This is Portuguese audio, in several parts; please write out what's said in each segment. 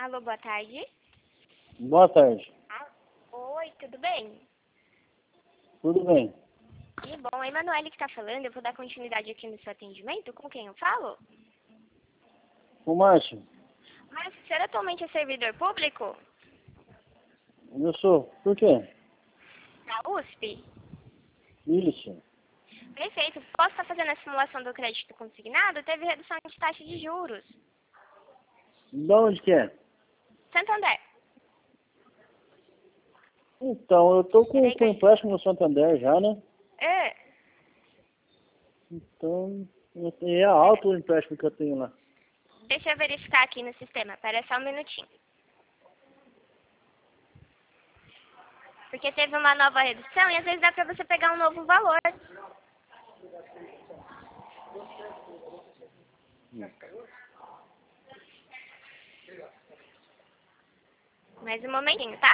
Alô, boa tarde. Boa tarde. Oi, tudo bem? Tudo bem? Que bom, é a Emanuele que está falando. Eu vou dar continuidade aqui no seu atendimento. Com quem eu falo? O Márcio, Mas o senhor atualmente é servidor público? eu sou. Por quê? Da USP? Isso. Perfeito. Posso estar fazendo a simulação do crédito consignado? Teve redução de taxa de juros. De onde que é? Santander. Então, eu tô com Peraí que empréstimo no Santander já, né? É. Então, é alto o empréstimo que eu tenho lá. Deixa eu verificar aqui no sistema. Espera só um minutinho. Porque teve uma nova redução e às vezes dá para você pegar um novo valor. Mais um momentinho, tá?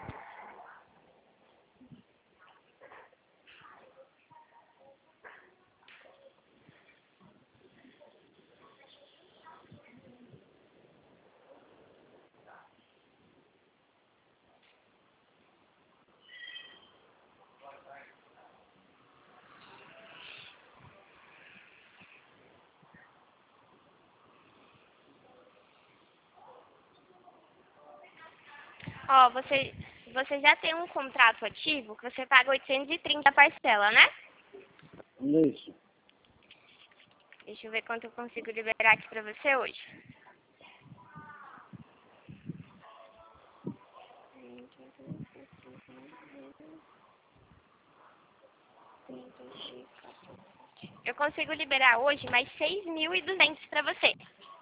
Ó, você já tem um contrato ativo que você paga 830 a parcela, né? Isso. Deixa eu ver quanto eu consigo liberar aqui pra você hoje. Eu consigo liberar hoje mais 6.200 pra você.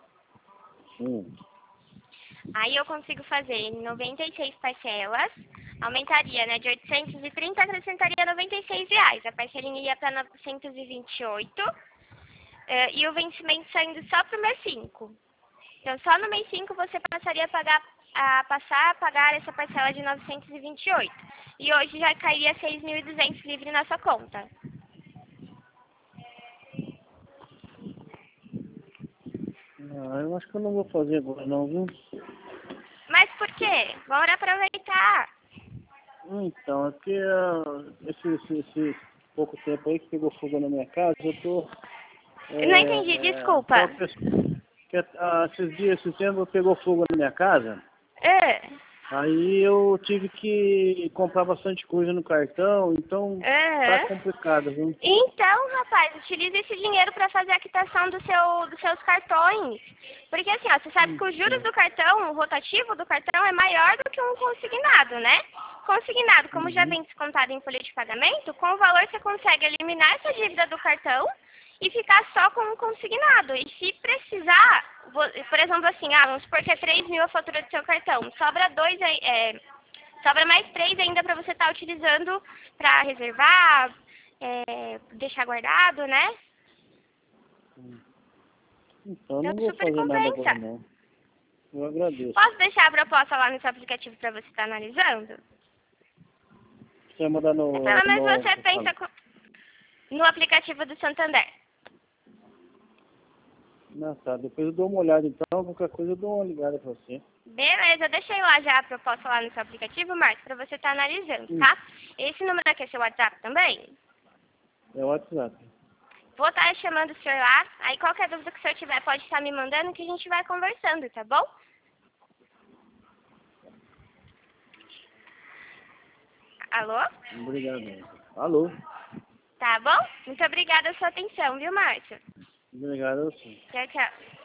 Aí eu consigo fazer em 96 parcelas, aumentaria, né, de 830, acrescentaria R$ 96. A parcelinha ia para 928 e o vencimento saindo só para o mês 5. Então, só no mês 5 você passaria a pagar essa parcela de 928. E hoje já cairia 6.200 livre na sua conta. Ah, eu acho que eu não vou fazer agora não, viu? Mas por quê? Bora aproveitar. Então, é porque esse pouco tempo aí que pegou fogo na minha casa, eu tô... Não entendi, desculpa. Esse tempo pegou fogo na minha casa. É. Aí eu tive que comprar bastante coisa no cartão, então tá Aham. complicado, viu? Então, rapaz, utilize esse dinheiro para fazer a quitação dos seus cartões. Porque assim, ó, você sabe que os juros do cartão, o rotativo do cartão é maior do que um consignado, né? Consignado, como já Uhum. vem descontado em folha de pagamento, com o valor você consegue eliminar essa dívida do cartão e ficar só com o consignado. E se precisar, por exemplo, assim, vamos supor que é 3.000 a fatura do seu cartão, sobra mais 3 ainda para você estar utilizando para reservar, deixar guardado, né? Então eu Então não vou super fazer nada agora compensa. não. Eu agradeço. Posso deixar a proposta lá no seu aplicativo para você estar analisando? Você vai mandar Pelo menos você no... pensa no aplicativo do Santander. Não, tá. Depois eu dou uma olhada então, qualquer coisa eu dou uma ligada pra você. Beleza, eu deixei lá já a proposta lá no seu aplicativo, Marcos, para você estar analisando, tá? Esse número aqui é seu WhatsApp também? É o WhatsApp. Vou estar chamando o senhor lá, aí qualquer dúvida que o senhor tiver pode estar me mandando que a gente vai conversando, tá bom? Alô? Obrigado. Alô? Tá bom? Muito obrigada pela sua atenção, viu, Márcio? Obrigado, eu sim. Tchau, tchau.